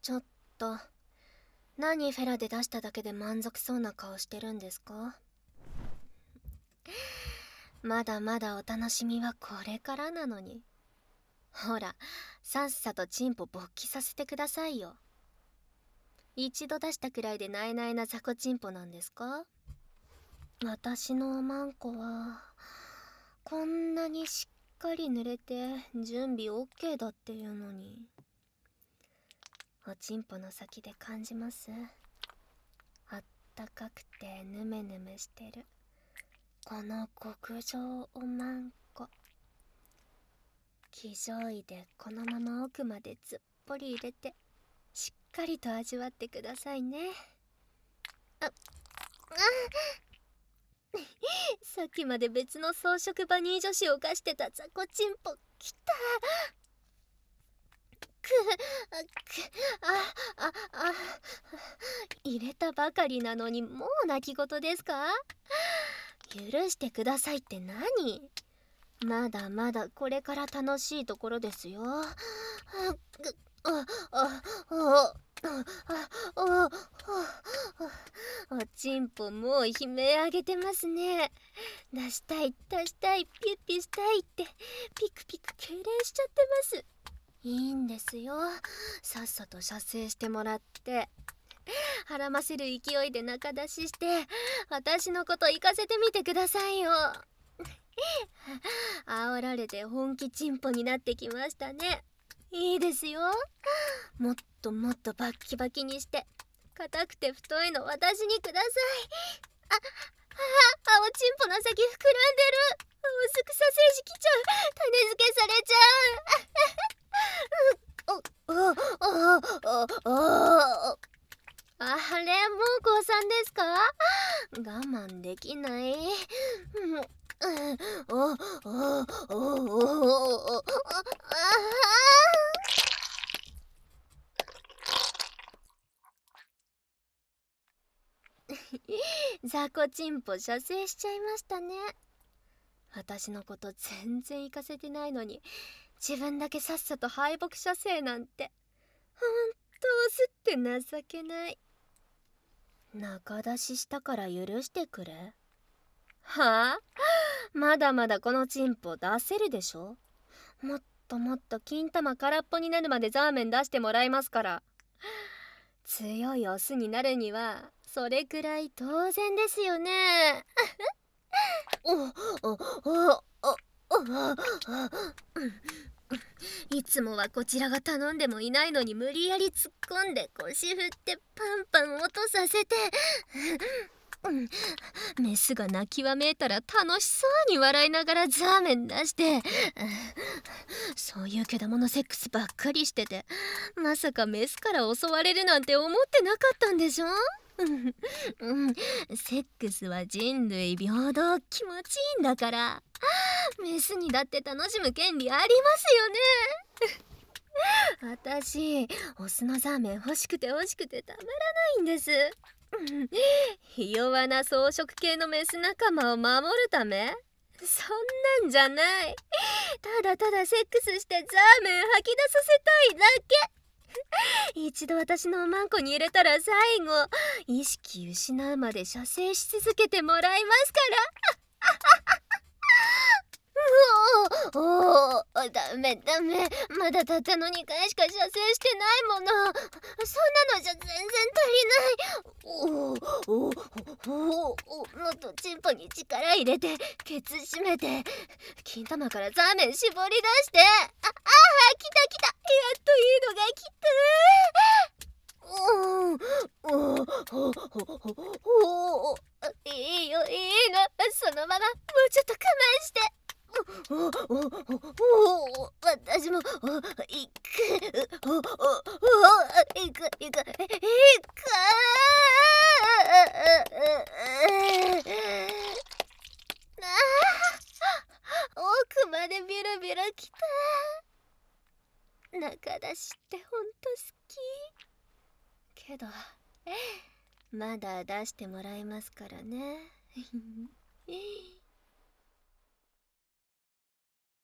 ちょっと、何フェラで出しただけで満足そうな顔してるんですか？まだまだお楽しみはこれからなのに。ほら、さっさとチンポ勃起させてくださいよ。一度出したくらいでナイナイな雑魚チンポなんですか？私のおまんこはこんなにしっかり濡れて準備 OK だっていうのに。おちんぽの先で感じます。あったかくてヌメヌメしてるこの極上おまんこ。騎乗位でこのまま奥までずっぽり入れてしっかりと味わってくださいね。さっきまで別の装飾バニー女子を犯してた雑魚チンポきた。入れたばかりなのにもう泣き言ですか？許してくださいって何？まだまだこれから楽しいところですよ。おちんぽもう悲鳴上げてますね。出したい出したいピュッピュしたいってピクピク痙攣しちゃってます。いいんですよ、さっさと射精してもらってはらませる勢いで中出しして私のこと行かせてみてくださいよ。煽られて本気チンポになってきましたね。いいですよ、もっともっとバッキバキにして硬くて太いの私にください。おちんぽの先膨らんでる。薄く射精しきちゃう。種付けされちゃう。あれ、もう降参ですか？我慢できない。雑魚チンポ射精しちゃいましたね。私のこと全然行かせてないのに自分だけさっさと敗北射精なんてほんとオスって情けない。中出ししたから許してくれ。はあ、まだまだこのチンポ出せるでしょ。もっともっと金玉空っぽになるまでザーメン出してもらいますから。強いオスになるにはそれくらい当然ですよね。いつもはこちらが頼んでもいないのに無理やり突っ込んで腰振ってパンパン音させてメスが泣きわめいたら楽しそうに笑いながらザーメン出してそういうけだものセックスばっかりしててまさかメスから襲われるなんて思ってなかったんでしょ。セックスは人類平等気持ちいいんだからメスにだって楽しむ権利ありますよね。私オスのザーメン欲しくて欲しくてたまらないんです。ひ弱な草食系のメス仲間を守るため？そんなんじゃない。ただただセックスしてザーメン吐き出させたいだけ。一度私のおまんこに入れたら最後意識失うまで射精し続けてもらいますから。ダメダメ、まだたったの2回しか射精してないもの。そんなのじゃ全然足りない。もっとチンポに力入れてケツ締めて金玉からザーメン絞り出して、来た来た、やっといいのが来た。いいよいいの、そのままもうちょっと我慢して。私もいく。奥までビルビルきた。中出しってほんと好きけどまだ出してもらえますからね。